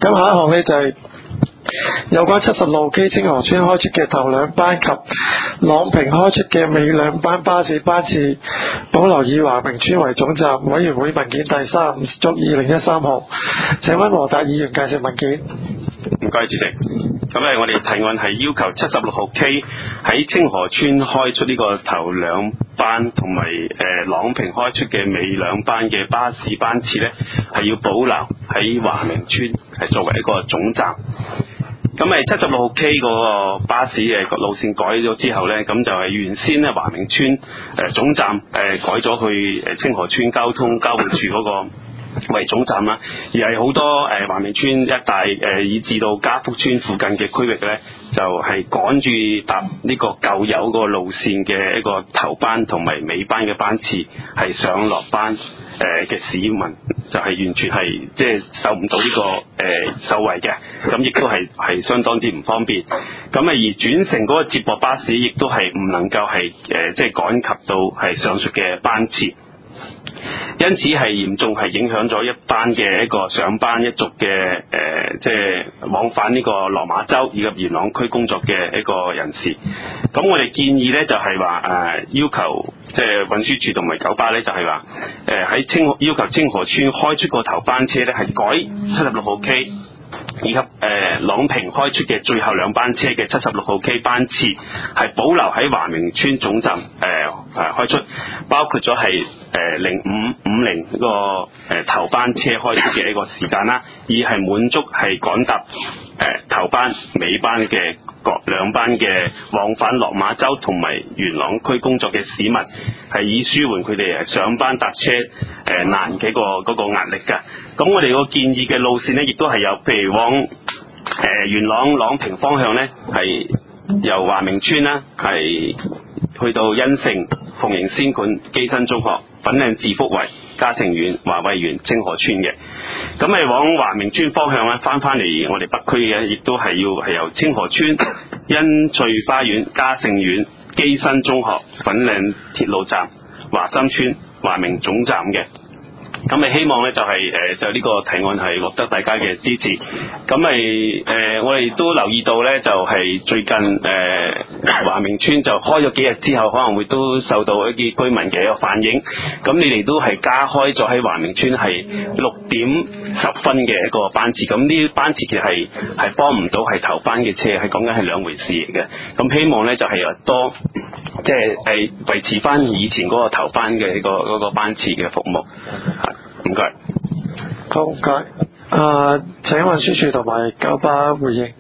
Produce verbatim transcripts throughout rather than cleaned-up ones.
咁下一項呢，就係、是、有關七十六號 K 清河村開出嘅頭兩班及朗屏開出嘅尾兩班巴士班次保留以華明村為總站。委員會文件第三五足二零一三號，請溫和達議員介紹文件。 唔該，主席。咁咧，我哋提案係要求七十六號 K 喺清河村開出呢個頭兩班，同埋誒朗屏開出嘅尾兩班嘅巴士班次咧，係要保留喺華明村係作為一個總站。咁誒七十六號 K 嗰個巴士誒個路線改咗之後咧，咁就係原先咧華明村誒總站誒改咗去誒清河村交通交匯處嗰個為總站啦，而係好多誒華明村一帶誒以至到嘉福村附近嘅區域咧，就係趕住搭呢個舊有個路線嘅一個頭班同埋尾班嘅班次，係上落班誒嘅市民就係完全係即係受唔到呢、這個誒、呃、受惠嘅，咁亦都係係相當之唔方便。咁啊而轉乘嗰個接駁巴士亦都係唔能夠係誒即係趕及到係上述嘅班次。因此係嚴重係影響咗一班嘅一個上班一族嘅誒、呃，即係往返呢個落馬洲以及元朗區工作嘅一個人士。咁我哋建議呢，就係話誒要求即係運輸署同埋九巴呢，就係話誒喺清要求清河村開出個頭班車呢，係改七十六號 K。以及誒、呃、朗屏開出嘅最後兩班車嘅七十六號 K 班次係保留喺華明村總站誒誒、呃、開出，包括咗係誒零五五零呢個誒、呃、頭班車開出嘅一個時間啦，以係滿足係趕搭誒、呃、頭班尾班嘅各兩班嘅往返落馬洲同埋元朗區工作嘅市民，係以舒緩佢哋誒上班搭車誒、呃、難嘅個嗰個壓力㗎。咁我哋個建議嘅路線呢，亦都係有，譬如往誒、呃、元朗朗屏方向呢，係由華明村啦，係去到欣盛、鳳營仙館、基新中學、粉嶺置福圍、嘉誠苑、華慧園、清河村嘅。咁係往華明村方向咧，翻翻嚟我哋北區嘅，亦都係要係由清河村、欣翠花園、嘉誠苑、基新中學、粉嶺鐵路站、華心村、華明總站嘅。咁咪希望咧就係、是、誒、呃、就呢個提案係獲得大家嘅支持。咁咪誒我哋都留意到咧，就係、是、最近誒華明村就開咗幾日之後，可能會都受到一啲居民嘅一個反應。咁你哋都係加開咗喺華明村係六點十分嘅一個班次。咁呢啲班次其實係係幫唔到係頭班嘅車，係講緊係兩回事嚟嘅。咁希望咧就係、是、多即係誒維持翻以前嗰個頭班嘅一個嗰、那個班次嘅服務。唔該， 好唔該。啊，請運輸署同埋九巴回應。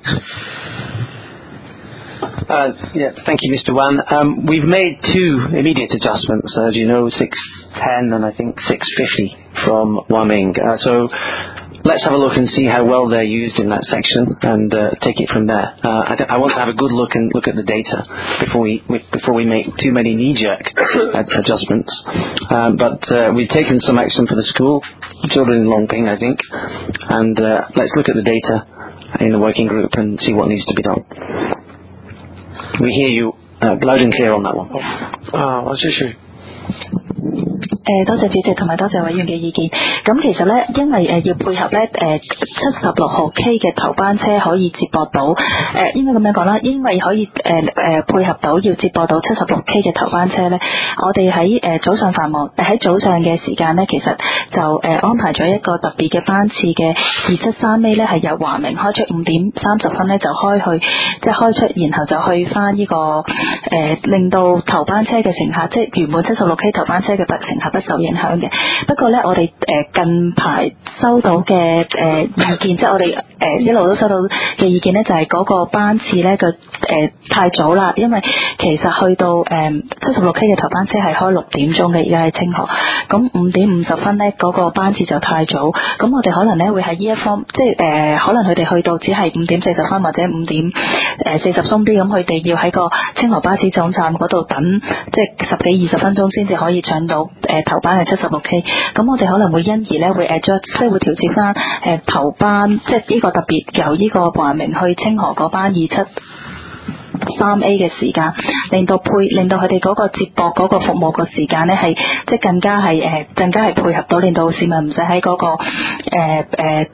Uh, yeah, thank you, Mister Wan. Um, we've made two immediate adjustments, as you know, six ten and I think six fifty from Waming. Uh, so let's have a look and see how well they're used in that section and uh, take it from there. Uh, I, th- I want to have a good look and look at the data before we, we before we make too many knee-jerk adjustments. Um, but uh, we've taken some action for the school, children in Longping, I think, and uh, let's look at the data in the working group and see what needs to be done. We hear you uh, loud and clear on that one. 啊，運輸署。 誒多謝主席同埋多謝委員嘅意見。咁其實咧，因為誒、呃、要配合咧誒七十六號 K 嘅頭班車可以接駁到誒、呃，應該咁樣講啦，因為可以誒誒、呃、配合到要接駁到七十六 K 嘅頭班車咧，我哋喺誒早上繁忙誒喺早上嘅時間咧，其實就誒、呃、安排咗一個特別嘅班次嘅二七三 A 咧，係由華明開出五點三十分咧就開去，即係開出，然後就去翻呢、這個誒、呃、令到頭班車嘅乘客，即係原本七十六 K 頭班車嘅乘客不受影響嘅。不過咧，我哋誒近排收到嘅誒意見，即係我哋誒一路都收到嘅意見咧，就係嗰個班次咧個誒太早啦，因為其實去到誒七十六 K 嘅頭班車係開六點鐘嘅，而家喺清河，咁五點五十分咧嗰個班次就太早，咁我哋可能咧會喺呢一方，即係誒可能佢哋去到只係五點四十分或者五點誒四十鬆啲，咁佢哋要喺個清河巴士總站嗰度等，即係十幾二十分鐘先至可以搶到誒頭班係七十六 K， 咁我哋可能會因而咧會 adjust， 即係會調節翻誒頭班，即係呢個特別由呢個華明去清河嗰班二七三 A 嘅時間，令到配令到佢哋嗰個接駁嗰個服務個時間咧係即係更加係誒更加係配合到，令到市民唔使喺嗰個誒誒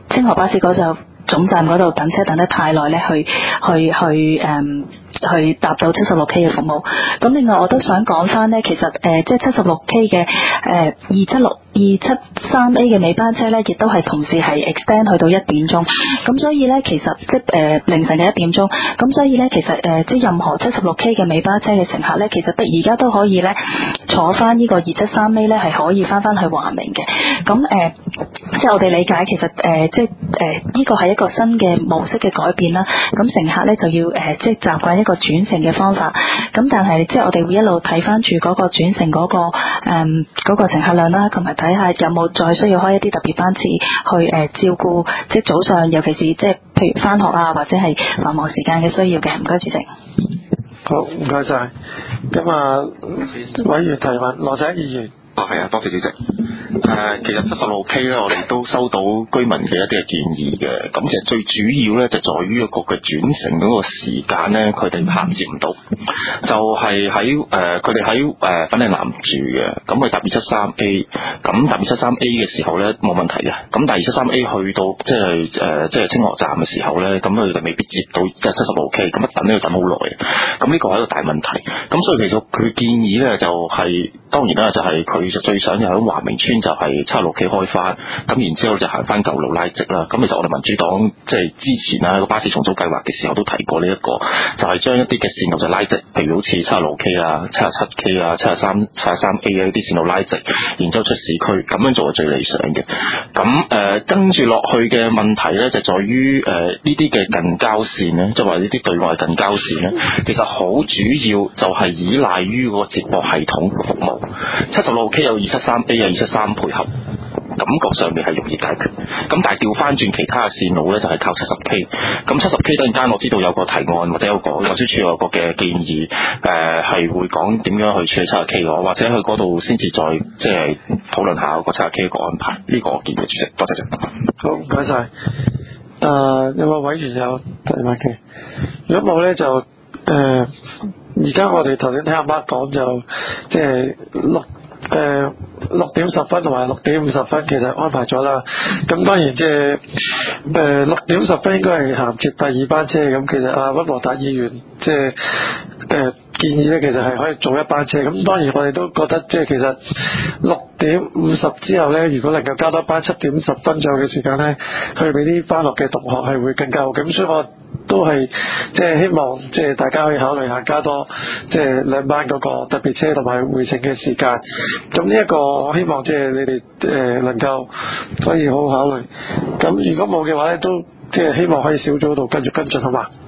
清河巴士嗰就總站嗰度等車等得太耐咧，去去去誒、嗯、去搭到七十六 K 嘅服務。咁另外我都想講翻咧，其實誒、呃、即係七十六 K 嘅誒二七六二七三 A 嘅尾班車咧，亦都係同時係 extend 去到一點鐘。咁所以咧，其實即係誒、呃、凌晨嘅一點鐘。咁所以咧，其實誒、呃、即係任何七十六 K 嘅尾班車嘅乘客咧，其實得而家都可以咧坐翻呢個二七三 A 咧，係可以翻翻去華明嘅。咁誒、呃、即係我哋理解，其實誒、呃、即係誒呢個係一個新嘅模式嘅改變啦。咁乘客咧就要誒、呃、即係習慣一個轉乘嘅方法。咁但係即係我哋會一路睇翻住嗰個轉乘嗰、嗰個誒嗰、嗯嗰個乘客量啦，同埋睇下有冇再需要開一啲特別班次去誒、呃、照顧即係早上，尤其是即係譬如翻學啊，或者係繁忙時間嘅需要嘅。唔該，主席。 好，唔該晒。咁啊，委員提問，羅仔議員。 啊，係啊，多謝主席。誒、呃，其實七十六 K 咧，我哋都收到居民嘅一啲嘅建議嘅。咁其實最主要咧，就在於一個嘅轉乘嗰個時間咧，佢哋銜接唔到。就係喺誒，佢哋喺誒粉嶺南住嘅，咁佢搭二七三 A，咁搭二七三 A 嘅時候咧冇問題嘅。咁但係二七三 A 去到即係誒即係清河站嘅時候咧，咁佢哋未必接到即係七十六 K，咁一等咧要等好耐嘅。咁呢個係一個大問題。咁所以其實佢建議咧就係、是、當然啦，就係佢就最想就喺華明村就係七十六 K 開翻，咁然之後就行翻舊路拉直啦。咁其實我哋民主黨即係之前啊個巴士重組計劃嘅時候都提過呢、這、一個，就係、是、將一啲嘅線路就拉直，譬如好似七十六 K 啊、七十七 K 啊、七十三、七十三 A 啊呢啲線路拉直，然之後出市區，咁樣做係最理想嘅。咁誒跟住落去嘅問題咧，就在於誒呢啲嘅近郊線咧，即係話呢啲對外近郊線咧，其實好主要就係依賴於個接駁系統嘅服務。七十六 K 有二七三 A 啊、二七三配合。感覺上面係容易解決，咁但係調翻轉其他嘅線路咧，就係、是、靠七十 K。咁七十 K 突然間我知道有個提案或者有個運輸署有個嘅建議，誒、呃、係會講點樣去處理七十 K 嘅，或者去嗰度先至再即係討論下個七十 K 個安排。呢、這個我建議主席，多謝謝。 好，唔該晒。誒、呃，有冇委員有提問嘅？如果冇咧，就誒，而、呃、家我哋頭先聽阿媽講就即係六。誒六點十分同埋六點五十分其實安排咗啦，咁當然即係誒六點十分應該係銜接第二班車，咁其實阿溫和達議員即係誒建議咧，其實係可以做一班車，咁當然我哋都覺得即係其實六點五十之後咧，如果能夠加多班七點十分左右嘅時間咧，去俾啲返學嘅同學係會更加好，咁所以我都係即係希望即係大家可以考慮下加多即係兩班嗰個特別車同埋回程嘅時間。咁呢一個我希望即係你哋誒、呃、能夠可以好好考慮。咁如果冇嘅話咧，都即係希望可以小組度跟住跟進，好嘛？